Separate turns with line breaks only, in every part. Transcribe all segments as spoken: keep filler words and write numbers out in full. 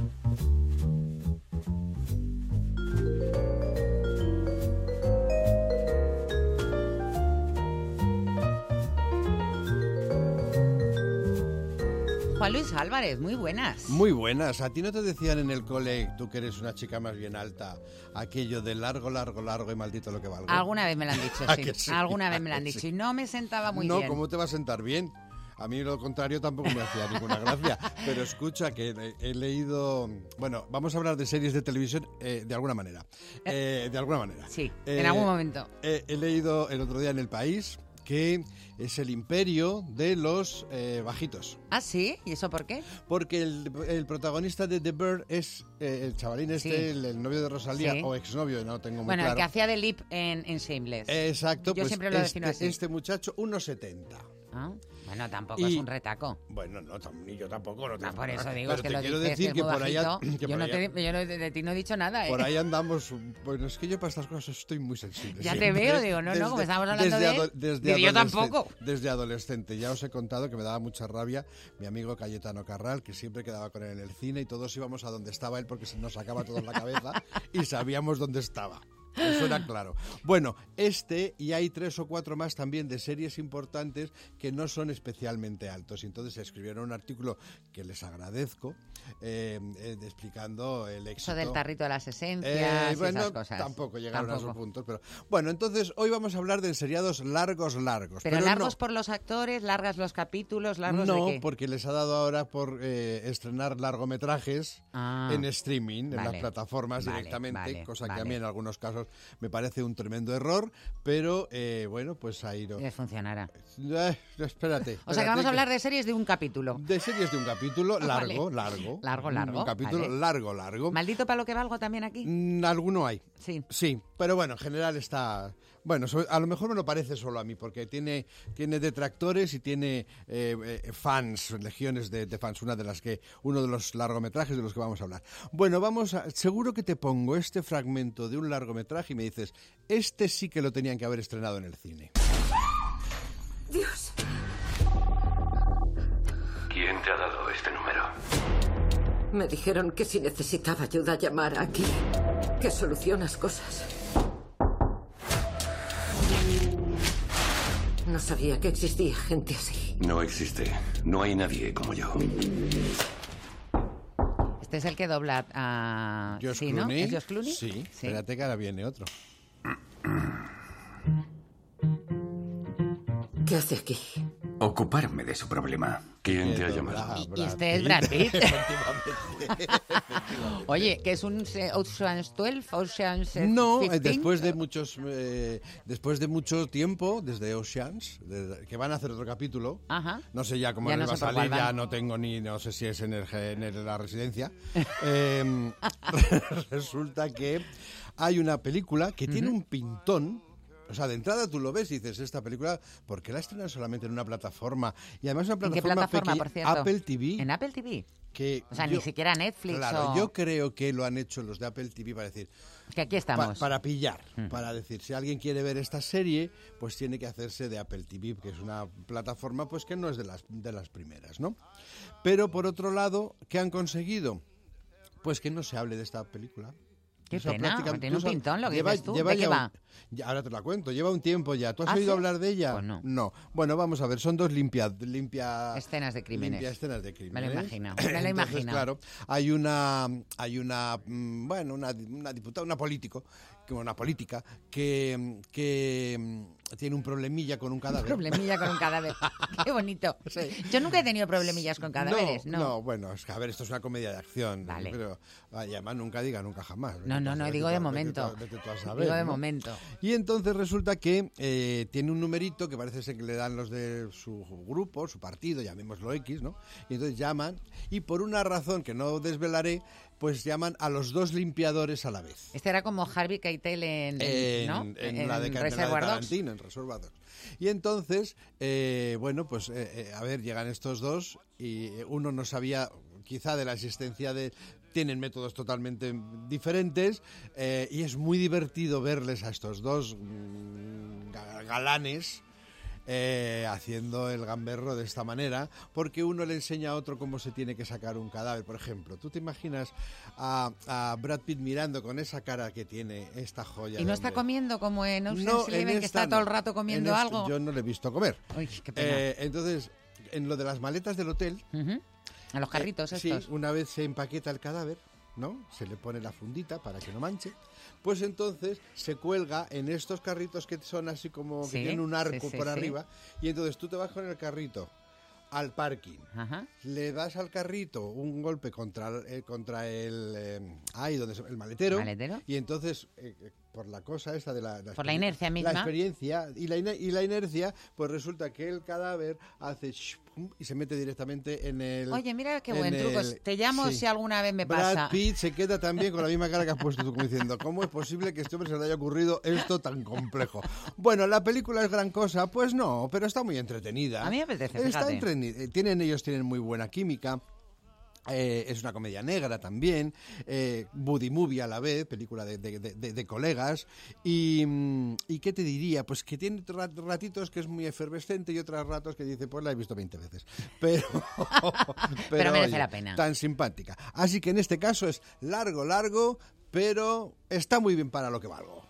Juan Luis Álvarez, muy buenas.
Muy buenas. ¿A ti no te decían en el cole, tú que eres una chica más bien alta, aquello de largo, largo, largo y maldito lo que valgo?
Alguna vez me lo han dicho, sí.
sí.
Alguna vez me lo han dicho
sí.
y no me sentaba muy
no,
bien.
No, ¿cómo te va a sentar bien? A mí lo contrario tampoco me hacía ninguna gracia. Pero escucha, que he, he leído... Bueno, vamos a hablar de series de televisión eh, de alguna manera. Eh, de alguna manera.
Sí,
eh,
en algún momento.
Eh, he leído el otro día en El País que es el imperio de los eh, bajitos.
¿Ah, sí? ¿Y eso por qué?
Porque el, el protagonista de The Bear es eh, el chavalín este, sí. el, el novio de Rosalía, sí. o exnovio, no tengo muy
bueno,
claro.
Bueno, el que hacía de Lip en, en Shameless.
Exacto.
Yo
pues
siempre lo defino
este,
así.
Este muchacho, uno setenta.
¿Ah? Bueno, tampoco
y,
es un retaco.
Bueno, no, ni yo tampoco. No,
no por eso digo,
pero
es que
te
lo
quiero
dices,
decir
que,
que por allá... Que
yo
por
no
allá,
te, yo no, de, de ti no he dicho nada, ¿eh?
Por ahí andamos... Bueno, es que yo para estas cosas estoy muy sensible.
Ya
siempre.
te veo, digo, no,
desde,
no, como estábamos hablando
desde
de él,
desde
yo tampoco.
Desde adolescente. Ya os he contado que me daba mucha rabia mi amigo Cayetano Carral, que siempre quedaba con él en el cine y todos íbamos a donde estaba él porque se nos sacaba todo en la cabeza y sabíamos dónde estaba. Eso era claro. Bueno, este y hay tres o cuatro más también de series importantes que no son especialmente altos. Y entonces escribieron un artículo que les agradezco, eh, eh, explicando el éxito.
Eso del tarrito de las esencias
eh,
y
bueno,
esas cosas.
Tampoco llegaron
tampoco.
a esos puntos. Pero bueno, entonces hoy vamos a hablar de seriados largos, largos.
Pero,
pero
largos
no.
por los actores, largas los capítulos, largos
no,
de qué?
porque les ha dado ahora por eh, estrenar largometrajes ah, en streaming, vale, en las plataformas
vale,
directamente,
vale,
cosa
vale.
que a mí en algunos casos me parece un tremendo error, pero eh, bueno, pues ahí no.
Que funcionará.
Eh, espérate.
O sea que vamos a hablar de series de un capítulo.
De series de un capítulo largo,
vale.
largo.
Largo, largo.
Un capítulo
vale.
largo, largo.
¿Maldito para lo que valgo también aquí?
Mm, alguno hay.
Sí.
Sí, pero bueno, en general está... Bueno, a lo mejor me lo parece solo a mí, porque tiene, tiene detractores y tiene eh, eh, fans, legiones de, de fans, una de las que, uno de los largometrajes de los que vamos a hablar. Bueno, vamos a, seguro que te pongo este fragmento de un largometraje y me dices, este sí que lo tenían que haber estrenado en el cine.
Dios.
¿Quién te ha dado este número?
Me dijeron que si necesitaba ayuda llamara aquí, que solucionas cosas. No sabía que existía gente así.
No existe. No hay nadie como yo.
Este es el que dobla a...
Josh
¿Sí,
Clooney.
¿no? ¿Es Josh Clooney?
Sí.
sí.
Espérate que ahora viene otro.
¿Qué hace aquí?
Ocuparme de su problema. ¿Quién te ha llamado?
Y, y este es Brad Pitt. Oye, que es un Ocean's doce, Ocean's
No,
quince.
después de muchos, eh, después de mucho tiempo, desde Oceans, de, que van a hacer otro capítulo.
Ajá.
No sé ya cómo
ya
les
no
va a
sé
salir, ya no tengo ni, no sé si es en, el, en la residencia. eh, resulta que hay una película que uh-huh. tiene un pintón. O sea, de entrada tú lo ves y dices, esta película, ¿por qué la estrenan solamente en una plataforma? Y además una plataforma,
¿En qué plataforma,
pequeña,
por cierto?
Apple T V.
¿En Apple T V?
Que
o sea,
yo,
ni siquiera Netflix
Claro,
o...
yo creo que lo han hecho los de Apple T V para decir...
Que aquí estamos.
Pa, para pillar,
mm.
para decir, si alguien quiere ver esta serie, pues tiene que hacerse de Apple T V, que es una plataforma pues que no es de las, de las primeras, ¿no? Pero, por otro lado, ¿qué han conseguido? Pues que no se hable de esta película.
Qué o sea, pena, tiene un pintón lo que
lleva,
dices tú.
Lleva
¿De qué va?
Un, ya, ahora te la cuento, lleva un tiempo ya. ¿Tú has
¿Ah,
oído
sí?
hablar de ella?
Pues no.
No. Bueno, vamos a ver, son dos limpia, limpia
escenas de crímenes.
Limpia escenas de crímenes.
Me lo imagino, me lo imagino.
Entonces, claro, hay una, hay una, bueno, una, una diputada, una político, una política que, que tiene un problemilla con un cadáver.
Un problemilla con un cadáver. Qué bonito. Sí. Yo nunca he tenido problemillas con cadáveres, ¿no?
No, no bueno, es que a ver, esto es una comedia de acción.
Vale.
Pero además nunca diga nunca jamás.
No, no, no, digo de momento.
Vete tú a saber,
digo de
¿no?
momento.
Y entonces resulta que eh, tiene un numerito que parece ser que le dan los de su grupo, su partido, llamémoslo X, ¿no? Y entonces llaman y por una razón que no desvelaré, pues llaman a los dos limpiadores a la vez.
Este era como Harvey Keitel en,
en,
¿no?
en,
en
la de,
Reservoir
de
Dogs.
Tarantino, en Reservoir Dogs. Y entonces, eh, bueno, pues eh, eh, a ver, llegan estos dos y uno no sabía quizá de la existencia de... Tienen métodos totalmente diferentes eh, y es muy divertido verles a estos dos mmm, galanes eh, haciendo el gamberro de esta manera, porque uno le enseña a otro cómo se tiene que sacar un cadáver. Por ejemplo, ¿tú te imaginas a, a Brad Pitt mirando con esa cara que tiene esta joya?
¿Y no está comiendo como en Ocean's
No, en
Eleven, que
esta
está todo el
no.
rato comiendo
En
algo?
esto yo no le he visto comer.
Uy, qué pena.
Eh, entonces, en lo de las maletas del hotel...
Uh-huh. A los carritos
eh,
estos.
Sí, una vez se empaqueta el cadáver, ¿no? Se le pone la fundita para que no manche. Pues entonces se cuelga en estos carritos que son así como
Sí,
que tienen un arco
sí, sí,
por
sí.
arriba. Y entonces tú te vas con el carrito al parking.
Ajá.
Le das al carrito un golpe contra, eh, contra el... Eh, ahí, donde se- el maletero.
¿Maletero?
Y entonces, eh, eh, por la cosa esta de la...
Por la
experien-
inercia misma.
La experiencia y la, ine- y la inercia, pues resulta que el cadáver hace... sh- pum, y se mete directamente en el...
Oye, mira qué
en
buen truco.
el-
Te llamo
sí.
si alguna vez me
Brad
pasa.
Pitt se queda también con la misma cara que has puesto tú, como diciendo, ¿cómo es posible que a este hombre se le haya ocurrido esto tan complejo? Bueno, ¿la película es gran cosa? Pues no, pero está muy entretenida.
A mí me apetece,
Está
fíjate.
entretenida. Eh, Tienen, ellos tienen muy buena química. Eh, es una comedia negra también, eh, buddy movie a la vez, película de, de- de- de colegas. Y, mm, ¿y qué te diría? Pues que tiene ra- ratitos que es muy efervescente y otros ratos que dice, pues la he visto veinte veces. Pero,
Pero merece la pena.
Tan simpática. Así que en este caso es largo, largo, pero está muy bien para lo que valgo.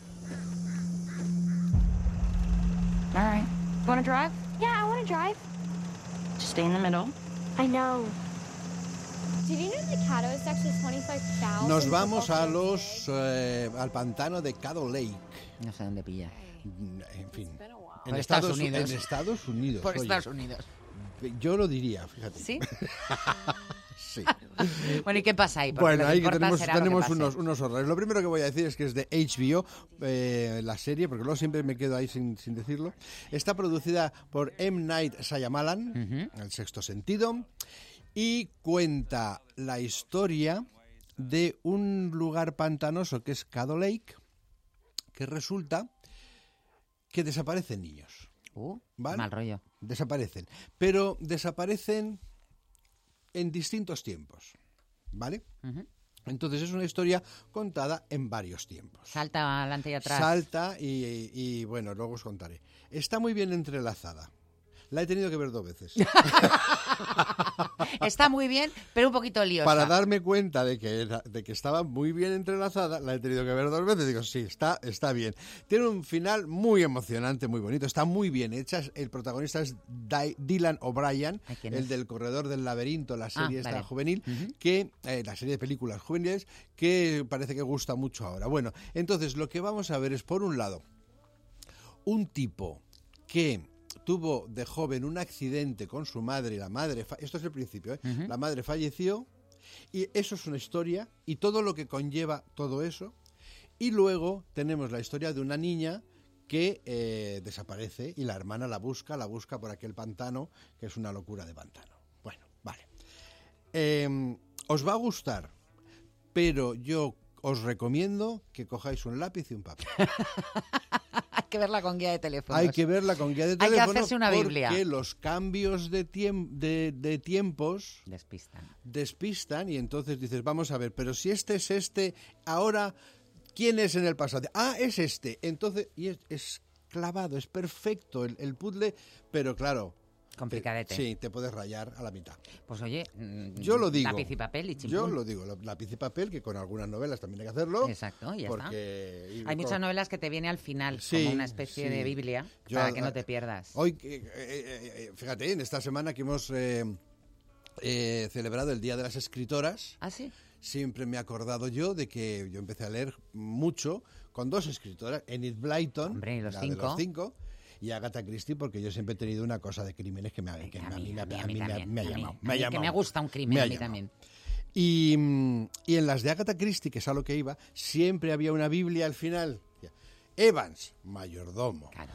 All right. You want to drive?
Yeah, I want to drive.
Just stay in the middle.
I know. Did you know the Caddo is actually twenty-five thousand?
Nos vamos a los eh, al pantano de Caddo Lake.
No sé dónde pilla.
En fin. En
Por
Estados,
Estados Unidos.
En Estados Unidos.
Por
oye.
Estados Unidos.
Yo lo diría, fíjate.
¿Sí?
Sí.
Bueno, ¿y qué pasa ahí? Porque
Bueno,
lo que
ahí que
importa
tenemos,
será lo que
tenemos
pase.
unos, unos horrores. Lo primero que voy a decir es que es de H B O, eh, la serie, porque luego siempre me quedo ahí sin, sin decirlo. Está producida por M. Night Shyamalan, El Sexto Sentido, y cuenta la historia de un lugar pantanoso que es Caddo Lake, que resulta que desaparecen niños.
Uh,
¿Vale?
mal rollo.
Desaparecen, pero desaparecen en distintos tiempos, ¿vale?
Ujú.
Entonces es una historia contada en varios tiempos.
Salta adelante y atrás.
Salta y, y, bueno, luego os contaré. Está muy bien entrelazada. La he tenido que ver dos veces.
Está muy bien, pero un poquito liosa.
Para darme cuenta de que, era- de que estaba muy bien entrelazada, la he tenido que ver dos veces. Digo, sí, está, está bien. Tiene un final muy emocionante, muy bonito. Está muy bien hecha. El protagonista es Di- Dylan O'Brien,
Ay, ¿quién
el
es?
del Corredor del Laberinto, la serie
Ah,
esta
vale.
juvenil,
Ujú.
que eh, la serie de películas juveniles que parece que gusta mucho ahora. Bueno, entonces lo que vamos a ver es, por un lado, un tipo que tuvo de joven un accidente con su madre y la madre... fa- Esto es el principio, ¿eh?
Ujú.
La madre falleció y eso es una historia y todo lo que conlleva todo eso. Y luego tenemos la historia de una niña que eh, desaparece y la hermana la busca, la busca por aquel pantano, que es una locura de pantano. Bueno, vale. Eh, os va a gustar, pero yo os recomiendo que cojáis un lápiz y un papel.
Hay que verla con guía de teléfonos.
Hay que verla con guía de
Hay que
teléfono
hacerse una Biblia.
porque los cambios de, tiemp- de, de tiempos
Despistan.
despistan y entonces dices, vamos a ver, pero si este es este, ahora, ¿quién es en el pasado? Ah, es este. Entonces, y es, es clavado, es perfecto el, el puzzle, pero claro...
Complicadete.
te- sí, te puedes rayar a la mitad.
Pues oye, mm,
Yo lo digo.
lápiz y papel y chimpún.
Yo lo digo, lo- lápiz y papel, que con algunas novelas también hay que hacerlo.
Exacto, y ya
porque, y
Hay
con-
muchas novelas que te viene al final,
Sí,
como una especie
sí.
de Biblia,
Yo,
para que no
eh,
te pierdas.
Hoy, eh, eh, eh, fíjate, en esta semana que hemos eh, eh, celebrado el Día de las Escritoras,
¿Ah, sí?
siempre me he acordado yo de que yo empecé a leer mucho con dos escritoras, Enid Blyton,
Hombre, y los
la de
cinco.
los cinco, y Agatha Christie, porque yo siempre he tenido una cosa de crímenes que me ha, que
A
a
mí,
mí, me ha-
a mí,
a
a mí
mí me ha-
también,
me ha
a mí,
llamado.
a
me ha
mí que
llamado.
me gusta un crimen,
Me ha
a mí
llamado.
también.
Y, mm, y en las de Agatha Christie, que es a lo que iba, siempre había una Biblia al final. Evans, mayordomo.
Claro.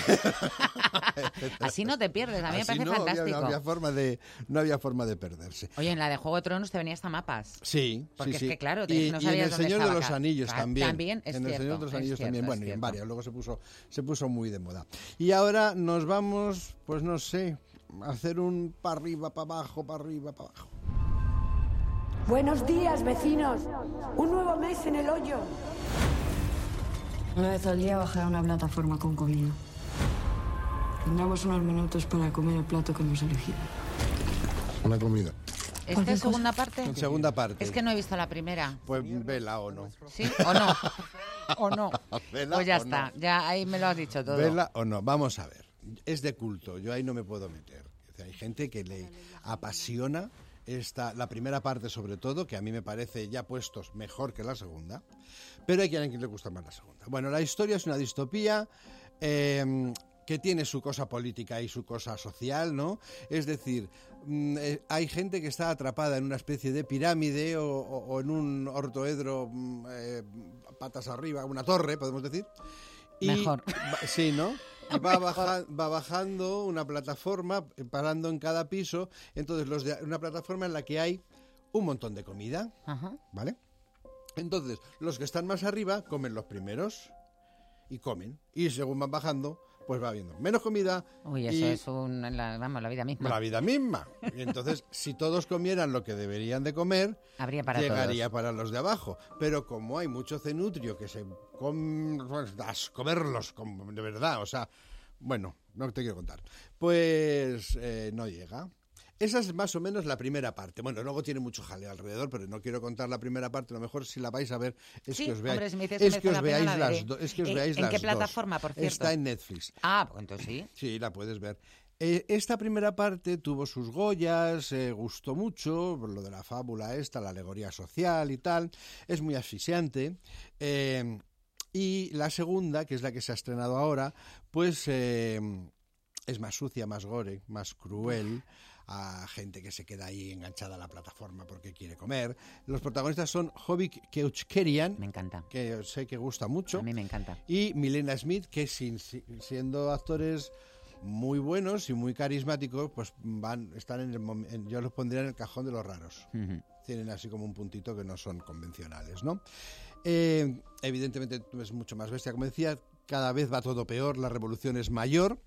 Así no te pierdes, a mí me
Así
parece
no, había-
fantástico.
no había forma de, no había forma de perderse.
Oye, en la de Juego de Tronos te venía hasta mapas.
Sí,
Porque
sí,
es
sí.
que, claro, te-
y,
no
y en
sabías
El
dónde
Señor de
estaba
los
acá.
Anillos
Ah,
también.
también, es
en El
cierto,
Señor de los
es
Anillos
cierto,
también.
es
Bueno, y en
cierto.
varias. Luego se puso, se puso muy de moda. Y ahora nos vamos, pues no sé, a hacer un para arriba, para abajo, para arriba, para abajo.
Buenos días, vecinos. Un nuevo mes en el hoyo.
Una vez al día bajar a una plataforma con comida.
Tendremos unos minutos para comer el plato que hemos elegido.
Una comida.
¿Esta es segunda parte?
En segunda parte.
Es que no he visto la primera.
Pues vela o no.
¿Sí o no? ¿O no?
Vela
Pues ya
o
está,
no.
ya ahí me lo has dicho todo.
Vela o no. Vamos a ver. Es de culto, yo ahí no me puedo meter. O sea, hay gente que le apasiona esta, la primera parte sobre todo, que a mí me parece ya puestos mejor que la segunda, pero hay quien le gusta más la segunda. Bueno, la historia es una distopía eh, que tiene su cosa política y su cosa social, ¿no? Es decir, mm, eh, hay gente que está atrapada en una especie de pirámide o, o, o en un ortoedro mm, eh, patas arriba, una torre, podemos decir. Y,
Mejor.
va- sí, ¿no? Y va, baja- va bajando una plataforma, eh, parando en cada piso. Entonces, los de, una plataforma en la que hay un montón de comida,
Ajá.
¿vale? Entonces, los que están más arriba comen los primeros y comen. Y según van bajando, pues va habiendo menos comida.
Uy, eso
y
es un, la, vamos, la vida misma.
la vida misma. Y entonces, si todos comieran lo que deberían de comer,
Habría para
llegaría
todos.
para los de abajo. Pero como hay mucho cenutrio que se com... das comerlos com- de verdad, o sea, bueno, no te quiero contar. Pues eh, no llega. Esa es más o menos la primera parte. Bueno, luego tiene mucho jaleo alrededor, pero no quiero contar la primera parte. Lo mejor si la vais a ver es
Sí,
que os veáis,
hombre, si me dices que
es
merece
que os
la pena,
veáis
la
las
veré.
dos. Es que os
Eh,
veáis
¿en
las
qué
dos.
plataforma, por cierto?
Está en Netflix.
Ah, pues entonces sí.
Sí, la puedes ver. Eh, esta primera parte tuvo sus Goyas, eh, gustó mucho, lo de la fábula esta, la alegoría social y tal, es muy asfixiante. Eh, y la segunda, que es la que se ha estrenado ahora, pues eh, es más sucia, más gore, más cruel, a gente que se queda ahí enganchada a la plataforma porque quiere comer. Los protagonistas son Jovic Keuchkerian,
Me encanta.
que sé que gusta mucho,
A mí me encanta.
y Milena Smith, que sin, si- siendo actores muy buenos y muy carismáticos, pues van están en el mom- en- yo los pondría en el cajón de los raros.
Ujú.
Tienen así como un puntito que no son convencionales, ¿no? Eh, evidentemente es mucho más bestia, como decía, cada vez va todo peor, la revolución es mayor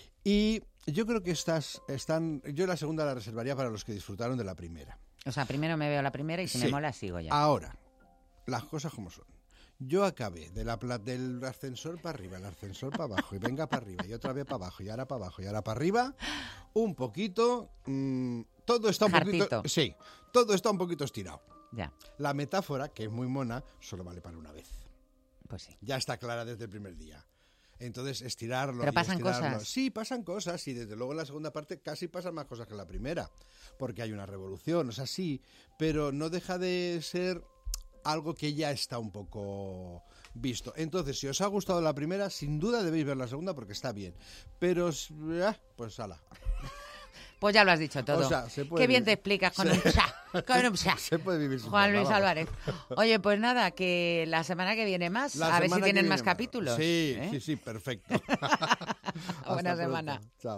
y yo creo que estas están, yo la segunda la reservaría para los que disfrutaron de la primera.
O sea, primero me veo la primera y si
Sí.
me mola sigo ya.
Ahora, las cosas como son. Yo acabé de la pla- del ascensor para arriba, el ascensor para abajo, y venga para arriba, y otra vez para abajo, y ahora para abajo, y ahora para arriba, un poquito, mm, todo está un
Jartito.
poquito, sí, todo está un poquito estirado.
Ya,
La metáfora, que es muy mona, solo vale para una vez.
pues sí.
Ya está clara desde el primer día. Entonces, estirarlo.
Pero
y
pasan
estirarlo.
cosas.
Sí, pasan cosas, y desde luego en la segunda parte casi pasan más cosas que en la primera, porque hay una revolución, o sea, sí, pero no deja de ser algo que ya está un poco visto. Entonces, si os ha gustado la primera, sin duda debéis ver la segunda porque está bien. Pero, ah, pues ala.
Pues ya lo has dicho todo.
O sea, se puede
Qué bien
vivir.
te explicas con
Se-
un psa, con un psa.
Se puede vivir sin
Juan
verla,
Luis
vamos.
Álvarez. Oye, pues nada, que la semana que viene más,
La
a ver si
semana que
tienen
viene
más capítulos.
Sí,
¿eh?
sí, sí, perfecto.
Buena
Hasta
semana.
pronto. Chao.